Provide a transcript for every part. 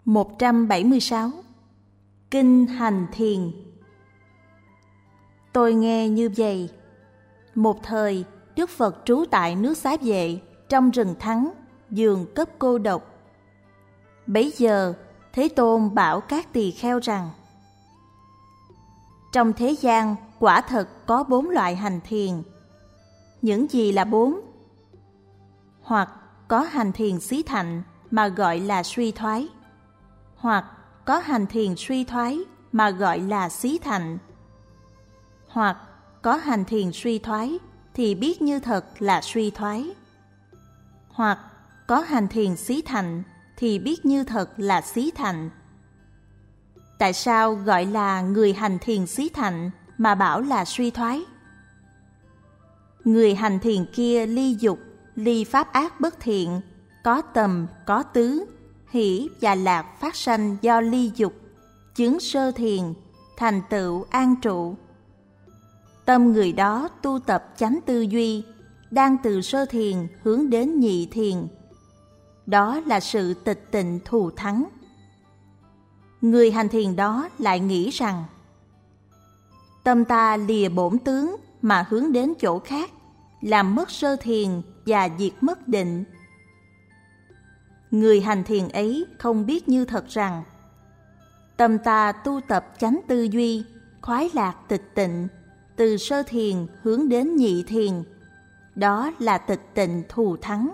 176. Kinh hành thiền. Tôi nghe như vậy. Một thời, Đức Phật trú tại nước Xá Vệ, trong rừng Thắng, giường cấp cô độc. Bấy giờ, Thế Tôn bảo các tỳ kheo rằng: trong thế gian quả thật có 4 loại hành thiền. Những gì là 4? Hoặc có hành thiền xí thạnh mà gọi là suy thoái, hoặc có hành thiền suy thoái mà gọi là xí thạnh, hoặc có hành thiền suy thoái thì biết như thật là suy thoái, hoặc có hành thiền xí thạnh thì biết như thật là xí thạnh. Tại sao gọi là người hành thiền xí thạnh mà bảo là suy thoái? Người hành thiền kia ly dục, ly pháp ác bất thiện, có tầm, có tứ, hỷ và lạc phát sanh do ly dục, chứng sơ thiền, thành tựu an trụ. Tâm người đó tu tập chánh tư duy, đang từ sơ thiền hướng đến nhị thiền. Đó là sự tịch tịnh thù thắng. Người hành thiền đó lại nghĩ rằng: tâm ta lìa bổn tướng mà hướng đến chỗ khác, làm mất sơ thiền và diệt mất định. Người hành thiền ấy không biết như thật rằng tâm ta tu tập chánh tư duy, khoái lạc tịch tịnh, từ sơ thiền hướng đến nhị thiền. Đó là tịch tịnh thù thắng.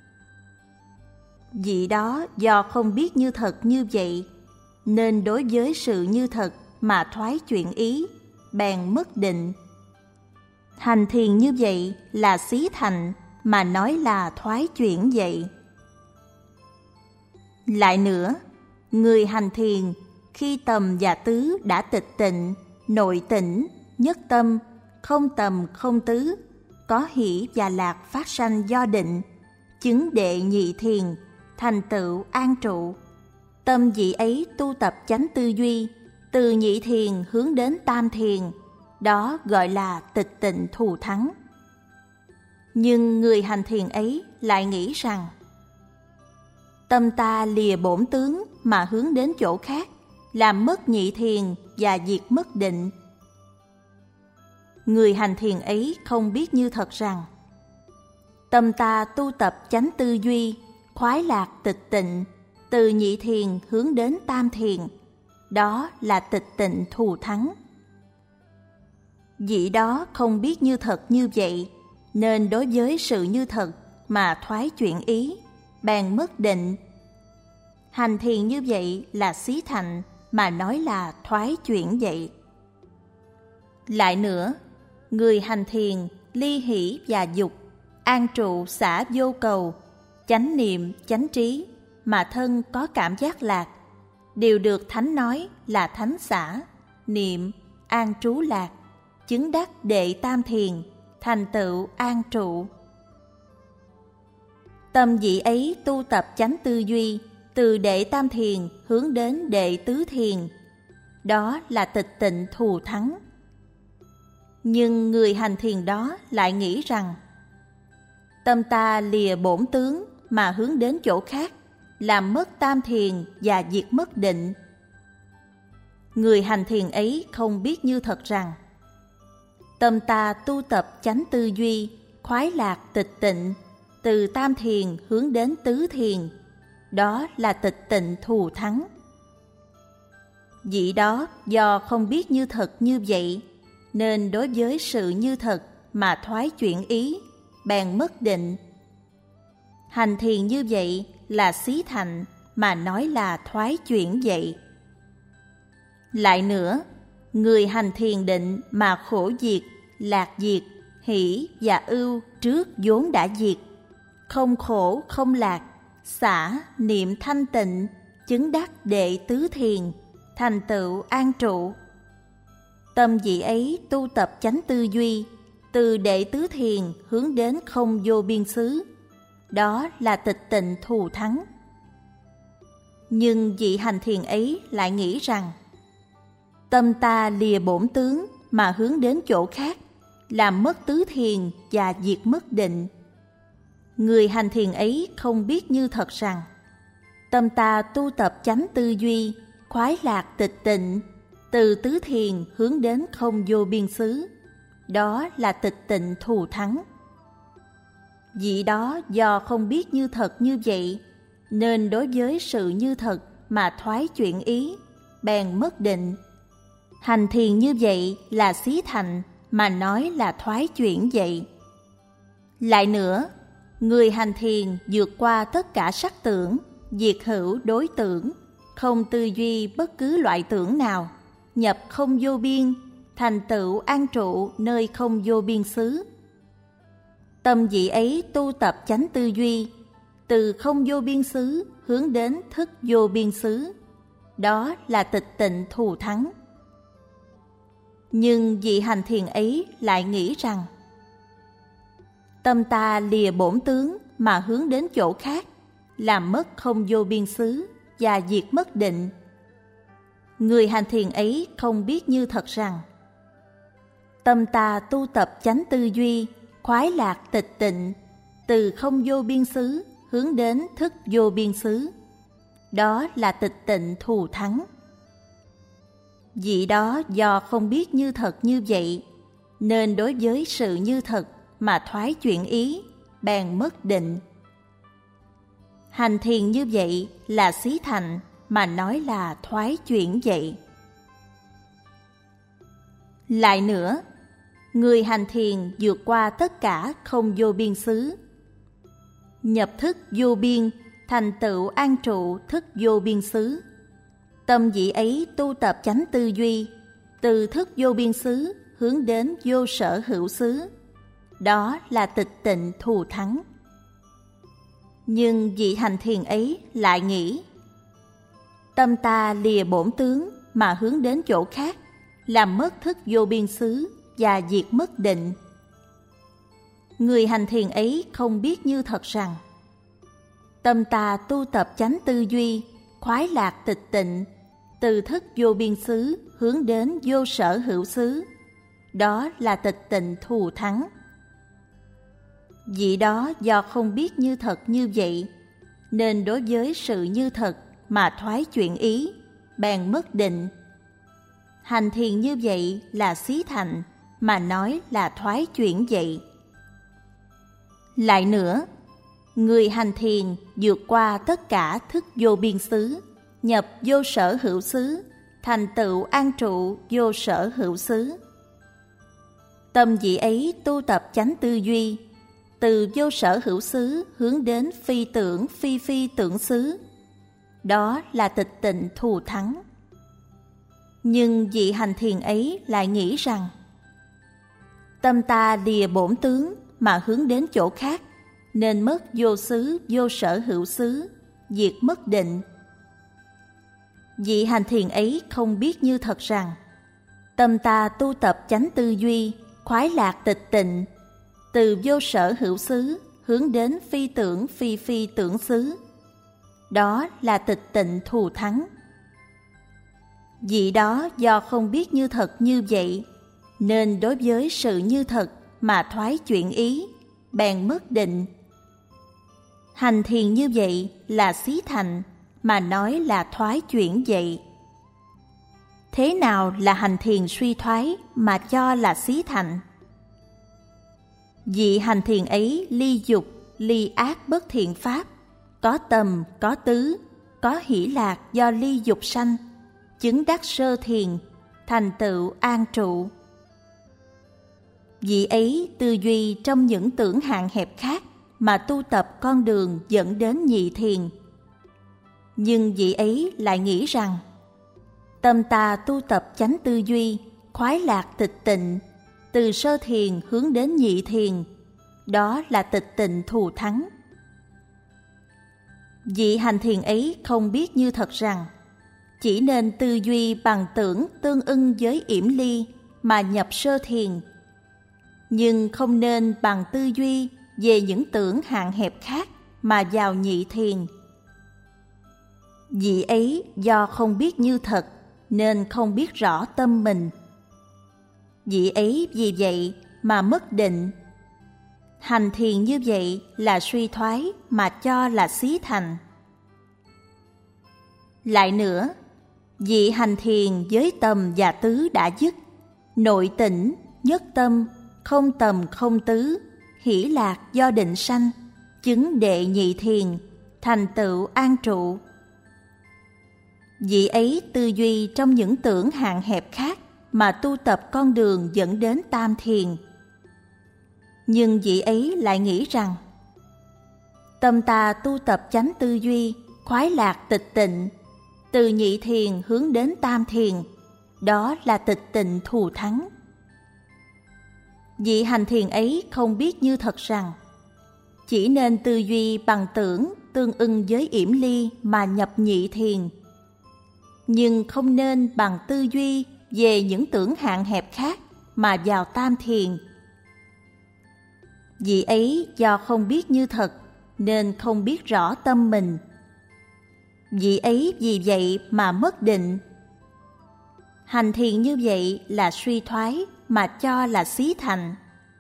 Vị đó do không biết như thật như vậy, nên đối với sự như thật mà thoái chuyển ý, bèn mất định. Hành thiền như vậy là xí thành, mà nói là thoái chuyển vậy. Lại nữa, người hành thiền khi tầm và tứ đã tịch tịnh, nội tỉnh, nhất tâm, không tầm không tứ, có hỷ và lạc phát sanh do định, chứng đệ nhị thiền, thành tựu an trụ. Tâm vị ấy tu tập chánh tư duy, từ nhị thiền hướng đến tam thiền. Đó gọi là tịch tịnh thù thắng. Nhưng người hành thiền ấy lại nghĩ rằng tâm ta lìa bổn tướng mà hướng đến chỗ khác, làm mất nhị thiền và diệt mất định. Người hành thiền ấy không biết như thật rằng tâm ta tu tập chánh tư duy, khoái lạc tịch tịnh, từ nhị thiền hướng đến tam thiền. Đó là tịch tịnh thù thắng. Vị đó không biết như thật như vậy, nên đối với sự như thật mà thoái chuyển ý, bèn mất định. Hành thiền như vậy là xí thành, mà nói là thoái chuyển vậy. Lại nữa, người hành thiền ly hỷ và dục, an trụ xả vô cầu, chánh niệm chánh trí, mà thân có cảm giác lạc, đều được Thánh nói là thánh xả, niệm, an trú lạc, chứng đắc đệ tam thiền, thành tựu an trụ. Tâm vị ấy tu tập chánh tư duy, từ đệ tam thiền hướng đến đệ tứ thiền. Đó là tịch tịnh thù thắng. Nhưng người hành thiền đó lại nghĩ rằng tâm ta lìa bổn tướng mà hướng đến chỗ khác, làm mất tam thiền và diệt mất định. Người hành thiền ấy không biết như thật rằng tâm ta tu tập chánh tư duy, khoái lạc tịch tịnh, từ tam thiền hướng đến tứ thiền. Đó là tịch tịnh thù thắng. Vị đó do không biết như thật như vậy, nên đối với sự như thật mà thoái chuyển ý, bèn mất định. Hành thiền như vậy là xí thành, mà nói là thoái chuyển vậy. Lại nữa, người hành thiền định mà khổ diệt, lạc diệt, hỷ và ưu trước vốn đã diệt, không khổ không lạc, xả niệm thanh tịnh, chứng đắc đệ tứ thiền, thành tựu an trụ. Tâm vị ấy tu tập chánh tư duy, từ đệ tứ thiền hướng đến không vô biên xứ. Đó là tịch tịnh thù thắng. Nhưng vị hành thiền ấy lại nghĩ rằng tâm ta lìa bổn tướng mà hướng đến chỗ khác, làm mất tứ thiền và diệt mất định. Người hành thiền ấy không biết như thật rằng Tâm ta tu tập chánh tư duy, khoái lạc tịch tịnh, từ tứ thiền hướng đến không vô biên xứ. Đó là tịch tịnh thù thắng. Vị đó do không biết như thật như vậy, nên đối với sự như thật mà thoái chuyển ý, bèn mất định. Hành thiền như vậy là xí thành, mà nói là thoái chuyển vậy. Lại nữa, người hành thiền vượt qua tất cả sắc tưởng, diệt hữu đối tưởng, không tư duy bất cứ loại tưởng nào, nhập không vô biên, thành tựu an trụ nơi không vô biên xứ. Tâm vị ấy tu tập chánh tư duy, từ không vô biên xứ hướng đến thức vô biên xứ. Đó là tịch tịnh thù thắng. Nhưng vị hành thiền ấy lại nghĩ rằng tâm ta lìa bổn tướng mà hướng đến chỗ khác, làm mất không vô biên xứ và diệt mất định. Người hành thiền ấy không biết như thật rằng tâm ta tu tập chánh tư duy, khoái lạc tịch tịnh, từ không vô biên xứ hướng đến thức vô biên xứ. Đó là tịch tịnh thù thắng. Vị đó do không biết như thật như vậy, nên đối với sự như thật mà thoái chuyển ý, bèn mất định. Hành thiền như vậy là xí thành, mà nói là thoái chuyển vậy. Lại nữa, người hành thiền vượt qua tất cả không vô biên xứ, nhập thức vô biên, thành tựu an trụ thức vô biên xứ. Tâm vị ấy tu tập chánh tư duy, từ thức vô biên xứ hướng đến vô sở hữu xứ. Đó là tịch tịnh thù thắng. Nhưng vị hành thiền ấy lại nghĩ tâm ta lìa bổn tướng mà hướng đến chỗ khác, làm mất thức vô biên xứ và diệt mất định. Người hành thiền ấy không biết như thật rằng tâm ta tu tập chánh tư duy, khoái lạc tịch tịnh, từ thức vô biên xứ hướng đến vô sở hữu xứ. Đó là tịch tịnh thù thắng. Vị đó do không biết như thật như vậy, nên đối với sự như thật mà thoái chuyển ý, bèn mất định. Hành thiền như vậy là xí thành, mà nói là thoái chuyển vậy. Lại nữa, người hành thiền vượt qua tất cả thức vô biên xứ, nhập vô sở hữu xứ, thành tựu an trụ vô sở hữu xứ. Tâm vị ấy tu tập chánh tư duy, từ vô sở hữu xứ hướng đến phi tưởng phi phi tưởng xứ. Đó là tịch tịnh thù thắng. Nhưng vị hành thiền ấy lại nghĩ rằng tâm ta lìa bổn tướng mà hướng đến chỗ khác, nên mất vô xứ vô sở hữu xứ, diệt mất định. Vị hành thiền ấy không biết như thật rằng tâm ta tu tập chánh tư duy, khoái lạc tịch tịnh, từ vô sở hữu xứ hướng đến phi tưởng phi phi tưởng xứ. Đó là tịch tịnh thù thắng. Vị đó do không biết như thật như vậy, nên đối với sự như thật mà thoái chuyển ý, bèn mất định. Hành thiền như vậy là xí thành, mà nói là thoái chuyển vậy. Thế nào là hành thiền suy thoái mà cho là xí thành? Vị hành thiền ấy ly dục, ly ác bất thiện pháp, có tầm, có tứ, có hỷ lạc do ly dục sanh, chứng đắc sơ thiền, thành tựu an trụ. Vị ấy tư duy trong những tưởng hạn hẹp khác mà tu tập con đường dẫn đến nhị thiền. Nhưng vị ấy lại nghĩ rằng tâm ta tu tập chánh tư duy, khoái lạc tịch tịnh, từ sơ thiền hướng đến nhị thiền. Đó là tịch tịnh thù thắng. Vị hành thiền ấy không biết như thật rằng chỉ nên tư duy bằng tưởng tương ưng với yểm ly mà nhập sơ thiền, nhưng không nên bằng tư duy về những tưởng hạn hẹp khác mà vào nhị thiền. Vị ấy do không biết như thật nên không biết rõ tâm mình. Vị ấy vì vậy mà mất định. Hành thiền như vậy là suy thoái mà cho là xí thành. Lại nữa, vị hành thiền với tầm và tứ đã dứt, nội tỉnh, nhất tâm, không tầm không tứ, hỷ lạc do định sanh, chứng đệ nhị thiền, thành tựu an trụ. Vị ấy tư duy trong những tưởng hạn hẹp khác mà tu tập con đường dẫn đến tam thiền. Nhưng vị ấy lại nghĩ rằng tâm ta tu tập chánh tư duy, khoái lạc tịch tịnh, từ nhị thiền hướng đến tam thiền, đó là tịch tịnh thù thắng. Vị hành thiền ấy không biết như thật rằng chỉ nên tư duy bằng tưởng tương ưng với yểm ly mà nhập nhị thiền, nhưng không nên bằng tư duy về những tưởng hạn hẹp khác mà vào tam thiền. Vị ấy do không biết như thật nên không biết rõ tâm mình. Vị ấy vì vậy mà mất định. Hành thiền như vậy là suy thoái mà cho là xí thành.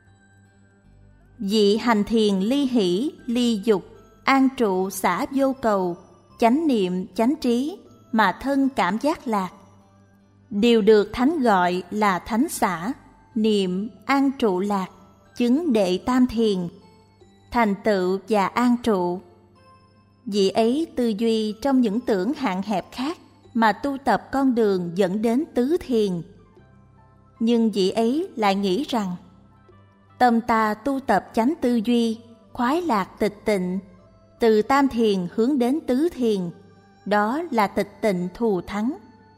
Vị hành thiền ly hỷ, ly dục, an trụ xả vô cầu, chánh niệm, chánh trí mà thân cảm giác lạc, đều được Thánh gọi là thánh xả, niệm, an trụ lạc, chứng đệ tam thiền, thành tựu và an trụ. Vị ấy tư duy trong những tưởng hạn hẹp khác mà tu tập con đường dẫn đến tứ thiền. Nhưng vị ấy lại nghĩ rằng tâm ta tu tập chánh tư duy, khoái lạc tịch tịnh, từ tam thiền hướng đến tứ thiền, đó là tịch tịnh thù thắng.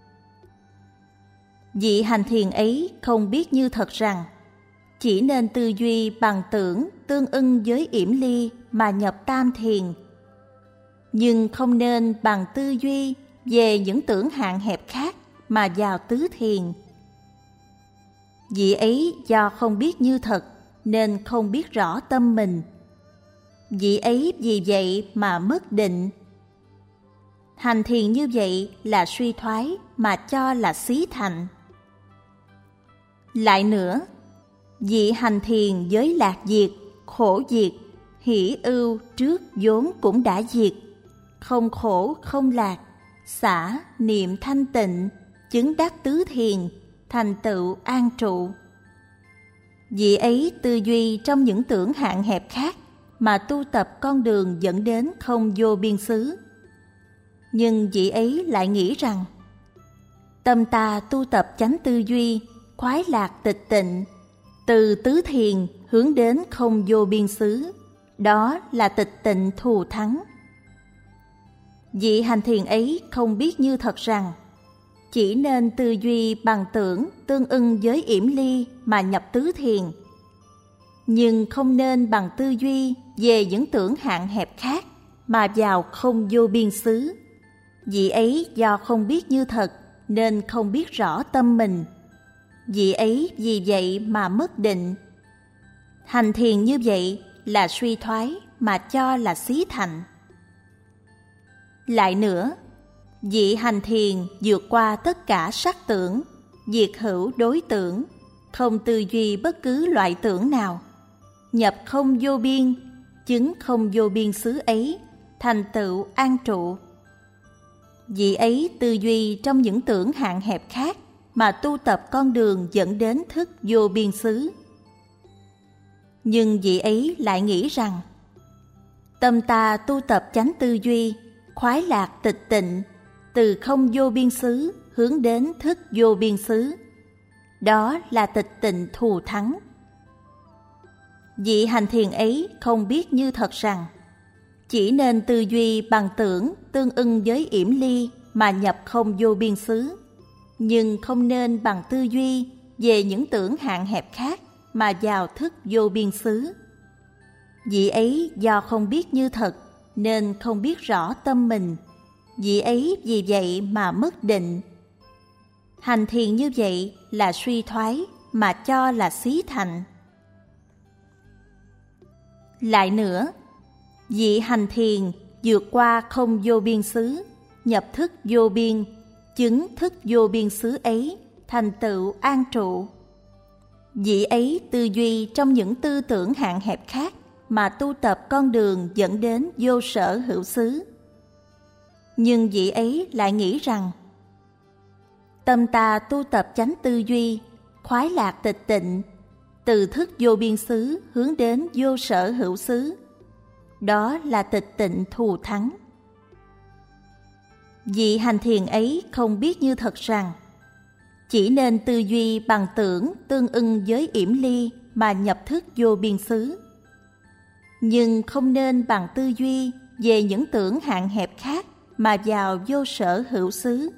Vị hành thiền ấy không biết như thật rằng chỉ nên tư duy bằng tưởng tương ưng với yểm ly mà nhập tam thiền, nhưng không nên bằng tư duy về những tưởng hạn hẹp khác mà vào tứ thiền. Vị ấy do không biết như thật nên không biết rõ tâm mình. Vị ấy vì vậy mà mất định. Hành thiền như vậy là suy thoái mà cho là xí thành. Lại nữa, vị hành thiền với lạc diệt, khổ diệt, hỷ ưu trước vốn cũng đã diệt, không khổ không lạc, xả niệm thanh tịnh, chứng đắc tứ thiền, thành tựu an trụ. Vị ấy tư duy trong những tưởng hạn hẹp khác mà tu tập con đường dẫn đến không vô biên xứ. Nhưng vị ấy lại nghĩ rằng tâm ta tu tập chánh tư duy, khoái lạc tịch tịnh, từ tứ thiền hướng đến không vô biên xứ, đó là tịch tịnh thù thắng. Vị hành thiền ấy không biết như thật rằng chỉ nên tư duy bằng tưởng tương ưng với yểm ly mà nhập tứ thiền, nhưng không nên bằng tư duy về những tưởng hạn hẹp khác mà vào không vô biên xứ. Vị ấy do không biết như thật nên không biết rõ tâm mình. Vị ấy vì vậy mà mất định. Hành thiền như vậy là suy thoái mà cho là xí thành. Lại nữa, vị hành thiền vượt qua tất cả sắc tưởng, diệt hữu đối tưởng, không tư duy bất cứ loại tưởng nào, nhập không vô biên, chứng không vô biên xứ ấy, thành tựu an trụ. Vị ấy tư duy trong những tưởng hạn hẹp khác mà tu tập con đường dẫn đến thức vô biên xứ. Nhưng vị ấy lại nghĩ rằng tâm ta tu tập chánh tư duy, khoái lạc tịch tịnh, từ không vô biên xứ hướng đến thức vô biên xứ, đó là tịch tịnh thù thắng. Vị hành thiền ấy không biết như thật rằng chỉ nên tư duy bằng tưởng tương ưng với yểm ly mà nhập không vô biên xứ, nhưng không nên bằng tư duy về những tưởng hạn hẹp khác mà vào thức vô biên xứ. Vị ấy do không biết như thật nên không biết rõ tâm mình. Vị ấy vì vậy mà mất định. Hành thiền như vậy là suy thoái mà cho là xí thành. Lại nữa, vị hành thiền vượt qua không vô biên xứ, nhập thức vô biên, chứng thức vô biên xứ ấy, thành tựu an trụ. Vị ấy tư duy trong những tư tưởng hạn hẹp khác mà tu tập con đường dẫn đến vô sở hữu xứ. Nhưng vị ấy lại nghĩ rằng tâm ta tu tập chánh tư duy, khoái lạc tịch tịnh, từ thức vô biên xứ hướng đến vô sở hữu xứ. Đó là tịch tịnh thù thắng. Vị hành thiền ấy không biết như thật rằng chỉ nên tư duy bằng tưởng tương ưng với yểm ly mà nhập thức vô biên xứ, nhưng không nên bằng tư duy về những tưởng hạn hẹp khác mà vào vô sở hữu xứ.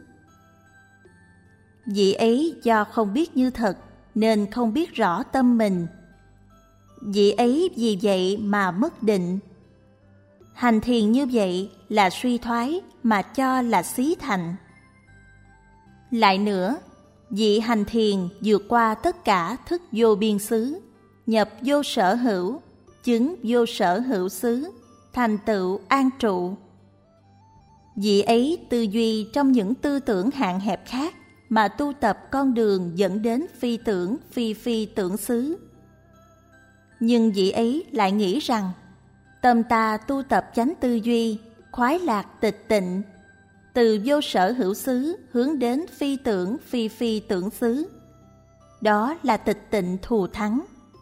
Vị ấy do không biết như thật nên không biết rõ tâm mình. Vị ấy vì vậy mà mất định. Hành thiền như vậy là suy thoái mà cho là xí thành. Lại nữa, vị hành thiền vượt qua tất cả thức vô biên xứ, nhập vô sở hữu, chứng vô sở hữu xứ, thành tựu an trụ. Vị ấy tư duy trong những tư tưởng hạn hẹp khác mà tu tập con đường dẫn đến phi tưởng phi tưởng xứ. Nhưng vị ấy lại nghĩ rằng tâm ta tu tập chánh tư duy, khoái lạc tịch tịnh, từ vô sở hữu xứ hướng đến phi tưởng xứ. Đó là tịch tịnh thù thắng.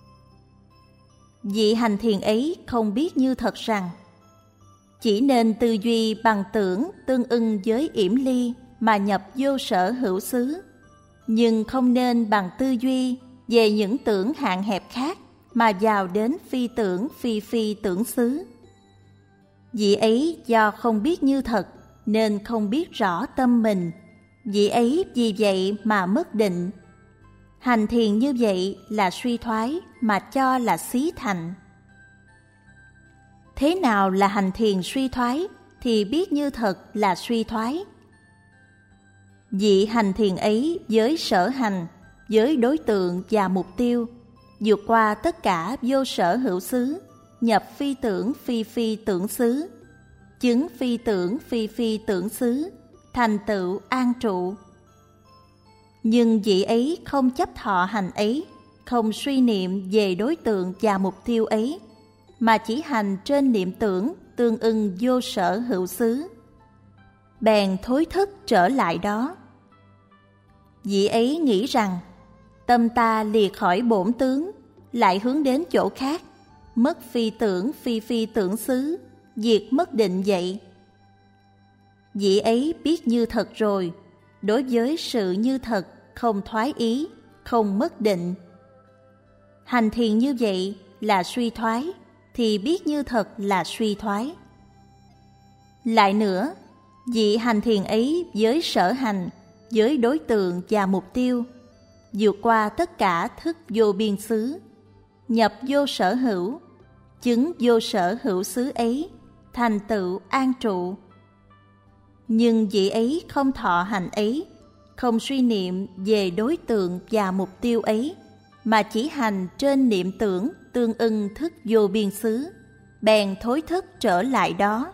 Vị hành thiền ấy không biết như thật rằng chỉ nên tư duy bằng tưởng tương ưng với yểm ly mà nhập vô sở hữu xứ, nhưng không nên bằng tư duy về những tưởng hạn hẹp khác mà vào đến phi tưởng xứ. Vị ấy do không biết như thật nên không biết rõ tâm mình. Vị ấy vì vậy mà mất định. Hành thiền như vậy là suy thoái mà cho là xí thành. Thế nào là hành thiền suy thoái thì biết như thật là suy thoái? Vị hành thiền ấy với sở hành, với đối tượng và mục tiêu, vượt qua tất cả vô sở hữu xứ, nhập phi tưởng xứ, chứng phi tưởng xứ, thành tựu an trụ. Nhưng vị ấy không chấp thọ hành ấy, không suy niệm về đối tượng và mục tiêu ấy, mà chỉ hành trên niệm tưởng tương ưng vô sở hữu xứ, bèn thối thức trở lại đó. Vị ấy nghĩ rằng tâm ta lìa khỏi bổn tướng, lại hướng đến chỗ khác, mất phi tưởng xứ, diệt mất định vậy. Vị ấy biết như thật rồi, đối với sự như thật không thoái ý, không mất định. Hành thiền như vậy là suy thoái, thì biết như thật là suy thoái. Lại nữa, vị hành thiền ấy với sở hành, với đối tượng và mục tiêu, vượt qua tất cả thức vô biên xứ, nhập vô sở hữu, chứng vô sở hữu xứ ấy, thành tựu an trụ. Nhưng vị ấy không thọ hành ấy, không suy niệm về đối tượng và mục tiêu ấy, mà chỉ hành trên niệm tưởng tương ưng thức vô biên xứ, bèn thối thức trở lại đó.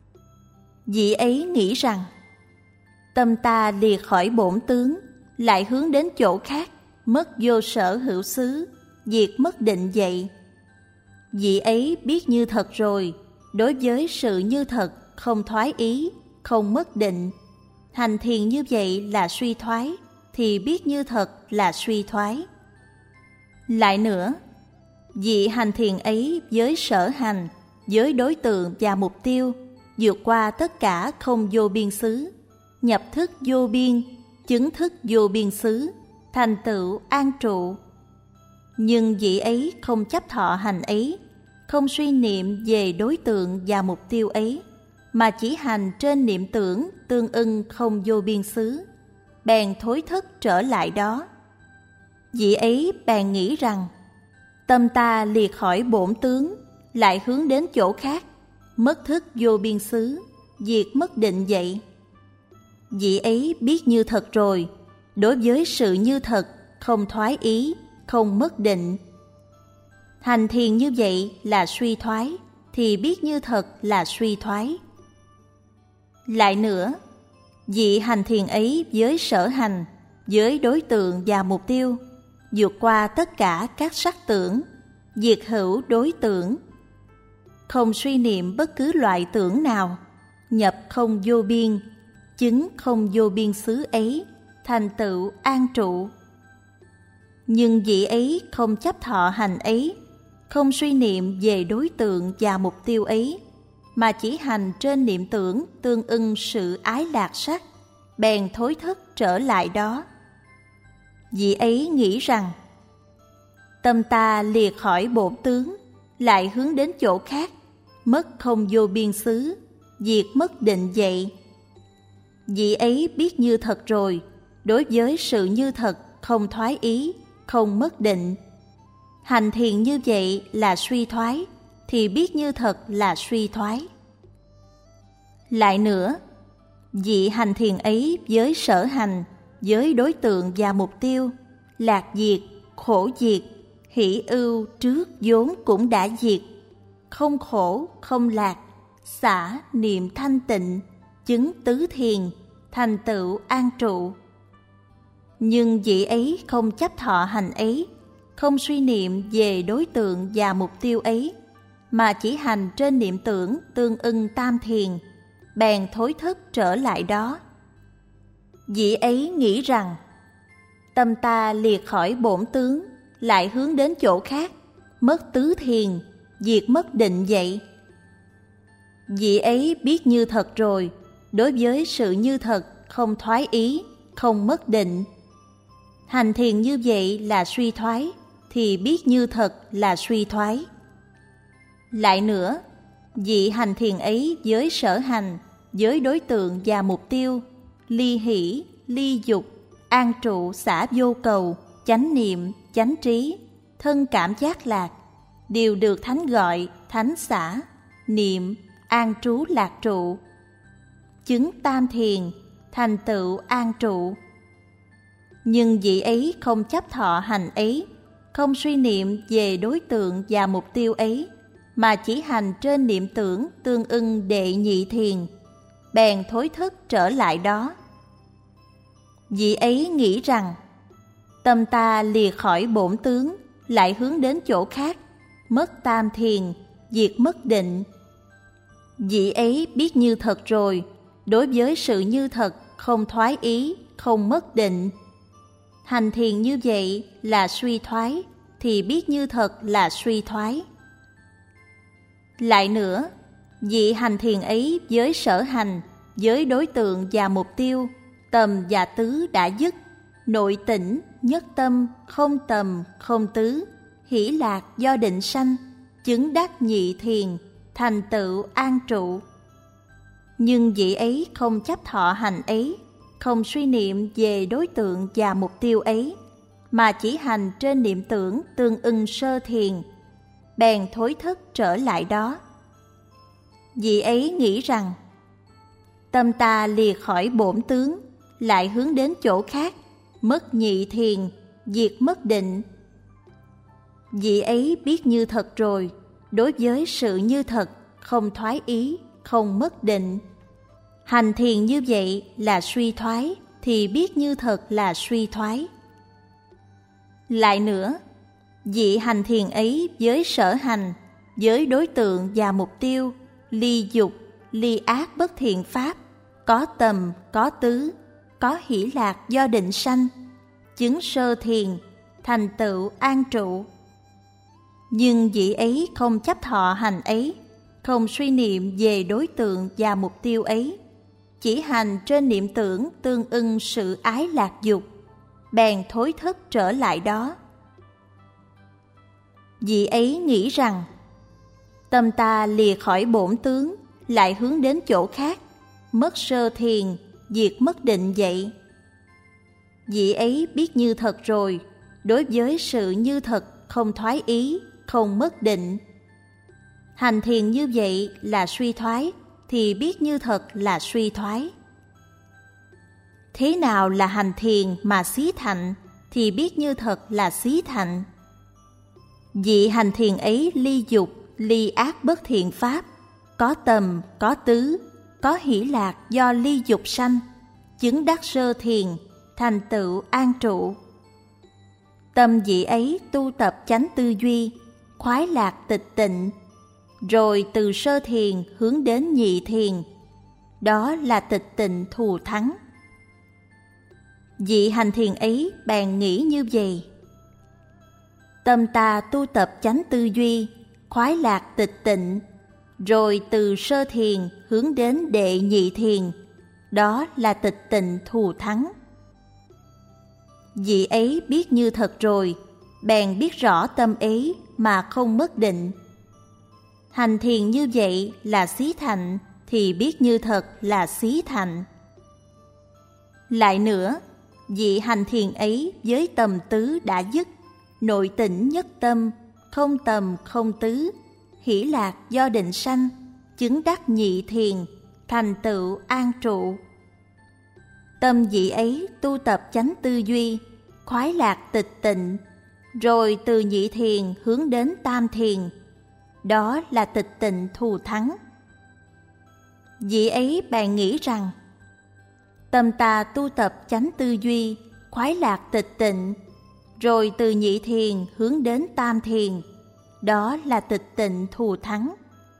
Vị ấy nghĩ rằng tâm ta lìa khỏi bổn tướng, lại hướng đến chỗ khác, mất vô sở hữu xứ, diệt mất định vậy. Vị ấy biết như thật rồi, đối với sự như thật không thoái ý, không mất định. Hành thiền như vậy là suy thoái, thì biết như thật là suy thoái. Lại nữa, vị hành thiền ấy với sở hành, với đối tượng và mục tiêu, vượt qua tất cả không vô biên xứ, nhập thức vô biên, chứng thức vô biên xứ, thành tựu an trụ. Nhưng vị ấy không chấp thọ hành ấy, không suy niệm về đối tượng và mục tiêu ấy, mà chỉ hành trên niệm tưởng tương ưng không vô biên xứ, bèn thối thức trở lại đó. Vị ấy bèn nghĩ rằng tâm ta lìa khỏi bổn tướng, lại hướng đến chỗ khác, mất thức vô biên xứ, diệt mất định vậy. Vị ấy biết như thật rồi, đối với sự như thật không thoái ý, không mất định. Hành thiền như vậy là suy thoái, thì biết như thật là suy thoái. Lại nữa, vị hành thiền ấy với sở hành, với đối tượng và mục tiêu, vượt qua tất cả các sắc tưởng, diệt hữu đối tưởng, không suy niệm bất cứ loại tưởng nào, nhập không vô biên, chứng không vô biên xứ ấy, thành tựu an trụ. Nhưng vị ấy không chấp thọ hành ấy, không suy niệm về đối tượng và mục tiêu ấy, mà chỉ hành trên niệm tưởng tương ưng sự ái lạc sắc, bèn thối thức trở lại đó. Vị ấy nghĩ rằng tâm ta lìa khỏi bổn tướng, lại hướng đến chỗ khác, mất không vô biên xứ, diệt mất định vậy. Vị ấy biết như thật rồi, đối với sự như thật không thoái ý, không mất định. Hành thiền như vậy là suy thoái, thì biết như thật là suy thoái. Lại nữa, vị hành thiền ấy với sở hành, với đối tượng và mục tiêu, lạc diệt, khổ diệt, hỷ ưu trước vốn cũng đã diệt, không khổ, không lạc, xả niệm thanh tịnh, chứng tứ thiền, thành tựu an trụ. Nhưng vị ấy không chấp thọ hành ấy, không suy niệm về đối tượng và mục tiêu ấy, mà chỉ hành trên niệm tưởng tương ưng tam thiền, bèn thối thức trở lại đó. Vị ấy nghĩ rằng tâm ta lìa khỏi bổn tướng, lại hướng đến chỗ khác, mất tứ thiền, diệt mất định vậy. Vị ấy biết như thật rồi, đối với sự như thật không thoái ý, không mất định. Hành thiền như vậy là suy thoái, thì biết như thật là suy thoái. Lại nữa, vị hành thiền ấy với sở hành, với đối tượng và mục tiêu, ly hỷ, ly dục, an trụ xả vô cầu, chánh niệm, chánh trí, thân cảm giác lạc, đều được Thánh gọi thánh xả, niệm, an trú lạc trụ. Chứng tam thiền, thành tựu an trụ. Nhưng vị ấy không chấp thọ hành ấy, không suy niệm về đối tượng và mục tiêu ấy, mà chỉ hành trên niệm tưởng tương ưng đệ nhị thiền, bèn thối thức trở lại đó. Vị ấy nghĩ rằng tâm ta lìa khỏi bổn tướng, lại hướng đến chỗ khác, mất tam thiền, diệt mất định. Vị ấy biết như thật rồi, đối với sự như thật không thoái ý, không mất định. Hành thiền như vậy là suy thoái, thì biết như thật là suy thoái. Lại nữa, vị hành thiền ấy với sở hành, với đối tượng và mục tiêu, tầm và tứ đã dứt, nội tỉnh, nhất tâm, không tầm, không tứ, hỷ lạc do định sanh, chứng đắc nhị thiền, thành tựu an trụ. Nhưng vị ấy không chấp thọ hành ấy, không suy niệm về đối tượng và mục tiêu ấy, mà chỉ hành trên niệm tưởng tương ưng sơ thiền, bèn thối thức trở lại đó. Vị ấy nghĩ rằng tâm ta lìa khỏi bổn tướng, lại hướng đến chỗ khác, mất nhị thiền, diệt mất định. Vị ấy biết như thật rồi, đối với sự như thật không thoái ý, không mất định. Hành thiền như vậy là suy thoái, thì biết như thật là suy thoái. Lại nữa, vị hành thiền ấy với sở hành, với đối tượng và mục tiêu, ly dục, ly ác bất thiện pháp, có tầm, có tứ, có hỷ lạc do định sanh, chứng sơ thiền, thành tựu an trụ. Nhưng vị ấy không chấp thọ hành ấy, không suy niệm về đối tượng và mục tiêu ấy, chỉ hành trên niệm tưởng tương ưng sự ái lạc dục, bèn thối thức trở lại đó. Vị ấy nghĩ rằng tâm ta lìa khỏi bổn tướng, lại hướng đến chỗ khác, mất sơ thiền, diệt mất định vậy. Vị ấy biết như thật rồi, đối với sự như thật không thoái ý, không mất định. Hành thiền như vậy là suy thoái, thì biết như thật là suy thoái. Thế nào là hành thiền mà xí thạnh, thì biết như thật là xí thạnh. Vị hành thiền ấy ly dục, ly ác bất thiện pháp, có tầm, có tứ, có hỷ lạc do ly dục sanh, chứng đắc sơ thiền, thành tựu an trụ. Tâm vị ấy tu tập chánh tư duy, khoái lạc tịch tịnh, rồi từ sơ thiền hướng đến nhị thiền, đó là tịch tịnh thù thắng. Vị hành thiền ấy bèn nghĩ như vậy: tâm ta tu tập chánh tư duy, khoái lạc tịch tịnh, rồi từ sơ thiền hướng đến đệ nhị thiền, đó là tịch tịnh thù thắng. Vị ấy biết như thật rồi, bèn biết rõ tâm ấy mà không mất định. Hành thiền như vậy là xí thạnh, thì biết như thật là xí thạnh. Lại nữa, vị hành thiền ấy với tầm tứ đã dứt, nội tỉnh nhất tâm, không tầm không tứ, hỷ lạc do định sanh, chứng đắc nhị thiền, thành tựu an trụ. Tâm vị ấy tu tập chánh tư duy, khoái lạc tịch tịnh, rồi từ nhị thiền hướng đến tam thiền, đó là tịch tịnh thù thắng. Vị ấy bèn nghĩ rằng: tâm ta tu tập chánh tư duy, khoái lạc tịch tịnh, rồi từ nhị thiền hướng đến tam thiền, đó là tịch tịnh thù thắng.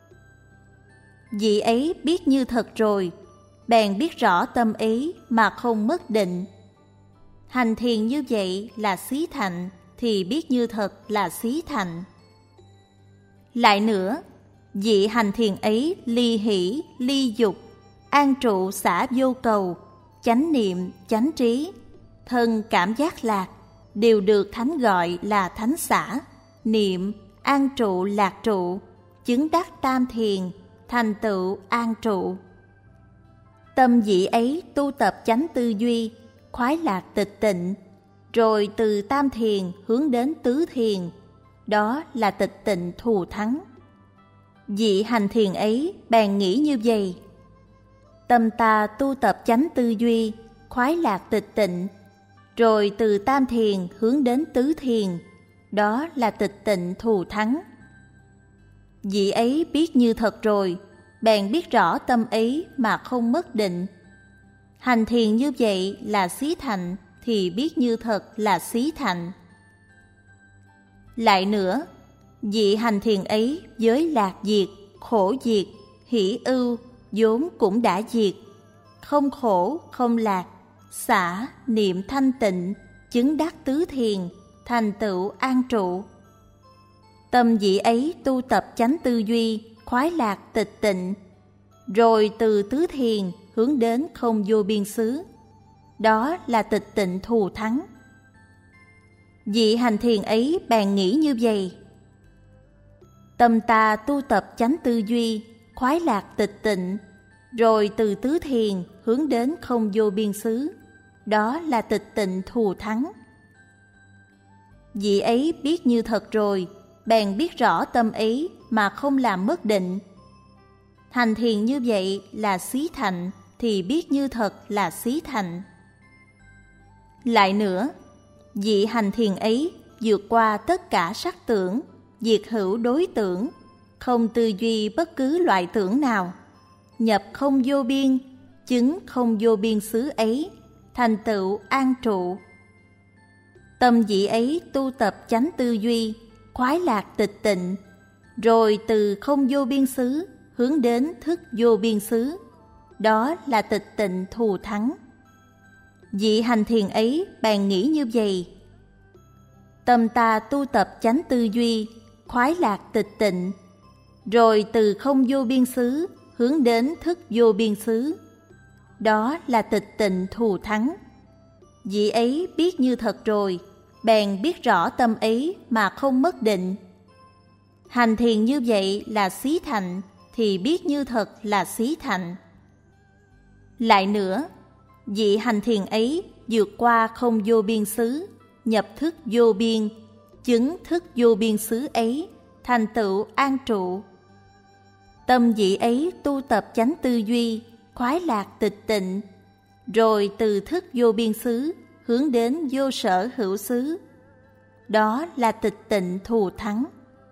Vị ấy biết như thật rồi, bèn biết rõ tâm ấy mà không mất định. Hành thiền như vậy là xí thạnh, thì biết như thật là xí thạnh. Lại nữa, vị hành thiền ấy ly hỷ, ly dục, an trụ xả vô cầu, chánh niệm, chánh trí, thân cảm giác lạc, đều được Thánh gọi là thánh xả, niệm, an trụ lạc trụ, chứng đắc tam thiền, thành tựu an trụ. Tâm vị ấy tu tập chánh tư duy, khoái lạc tịch tịnh, rồi từ tam thiền hướng đến tứ thiền, đó là tịch tịnh thù thắng. Vị hành thiền ấy bèn nghĩ như vậy: tâm ta tu tập chánh tư duy, khoái lạc tịch tịnh, rồi từ tam thiền hướng đến tứ thiền, đó là tịch tịnh thù thắng. Vị ấy biết như thật rồi, bèn biết rõ tâm ấy mà không mất định. Hành thiền như vậy là xí thạnh, thì biết như thật là xí thạnh. Lại nữa, vị hành thiền ấy với lạc diệt, khổ diệt, hỷ ưu vốn cũng đã diệt, không khổ không lạc, xả niệm thanh tịnh, chứng đắc tứ thiền, thành tựu an trụ. Tâm vị ấy tu tập chánh tư duy, khoái lạc tịch tịnh, rồi từ tứ thiền hướng đến không vô biên xứ, đó là tịch tịnh thù thắng. Vị hành thiền ấy bèn nghĩ như vậy: tâm ta tu tập chánh tư duy, khoái lạc tịch tịnh, rồi từ tứ thiền hướng đến không vô biên xứ, đó là tịch tịnh thù thắng. Vị ấy biết như thật rồi, bèn biết rõ tâm ấy mà không làm mất định. Hành thiền như vậy là xí thạnh, thì biết như thật là xí thạnh. Lại nữa, vị hành thiền ấy vượt qua tất cả sắc tưởng, diệt hữu đối tưởng, không tư duy bất cứ loại tưởng nào, nhập không vô biên, chứng không vô biên xứ ấy, thành tựu an trụ. Tâm vị ấy tu tập chánh tư duy, khoái lạc tịch tịnh, rồi từ không vô biên xứ hướng đến thức vô biên xứ, đó là tịch tịnh thù thắng. Vị hành thiền ấy bèn nghĩ như vậy: tâm ta tu tập chánh tư duy, khoái lạc tịch tịnh, rồi từ không vô biên xứ hướng đến thức vô biên xứ, đó là tịch tịnh thù thắng. Vị ấy biết như thật rồi, bèn biết rõ tâm ấy mà không mất định. Hành thiền như vậy là xí thạnh, thì biết như thật là xí thạnh. Lại nữa, vị hành thiền ấy vượt qua không vô biên xứ, nhập thức vô biên, chứng thức vô biên xứ ấy, thành tựu an trụ. Tâm vị ấy tu tập chánh tư duy, khoái lạc tịch tịnh, rồi từ thức vô biên xứ hướng đến vô sở hữu xứ, đó là tịch tịnh thù thắng.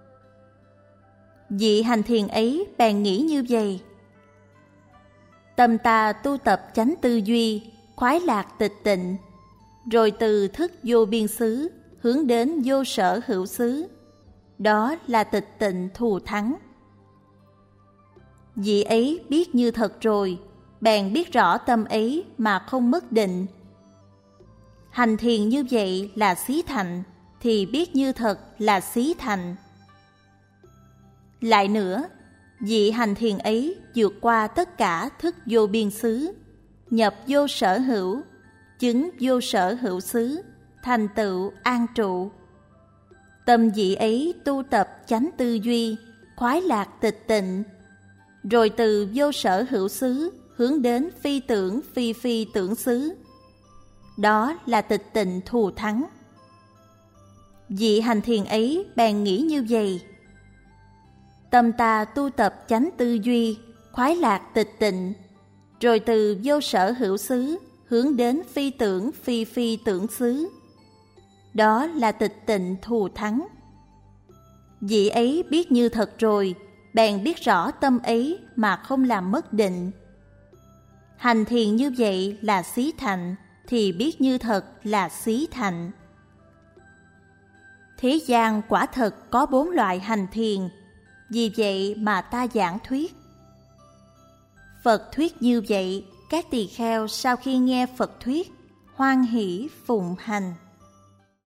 Vị hành thiền ấy bèn nghĩ như vậy: tâm ta tu tập chánh tư duy, khoái lạc tịch tịnh, rồi từ thức vô biên xứ hướng đến vô sở hữu xứ, đó là tịch tịnh thù thắng. Vị ấy biết như thật rồi, bèn biết rõ tâm ấy mà không mất định. Hành thiền như vậy là xí thành, thì biết như thật là xí thành. Lại nữa, vị hành thiền ấy vượt qua tất cả thức vô biên xứ, nhập vô sở hữu, chứng vô sở hữu xứ, thành tựu an trụ. Tâm vị ấy tu tập chánh tư duy, khoái lạc tịch tịnh, rồi từ vô sở hữu xứ hướng đến phi tưởng phi phi tưởng xứ. Đó là tịch tịnh thù thắng. Vị hành thiền ấy bèn nghĩ như vậy: tâm ta tu tập chánh tư duy, khoái lạc tịch tịnh, rồi từ vô sở hữu xứ hướng đến phi tưởng phi phi tưởng xứ. Đó là tịch tịnh thù thắng. Vị ấy biết như thật rồi, bèn biết rõ tâm ấy mà không làm mất định. Hành thiền như vậy là xí thành, thì biết như thật là xí thành. Thế gian quả thật có 4 loại hành thiền, vì vậy mà ta giảng thuyết. Phật thuyết như vậy, các tỳ kheo sau khi nghe Phật thuyết, hoan hỷ phụng hành.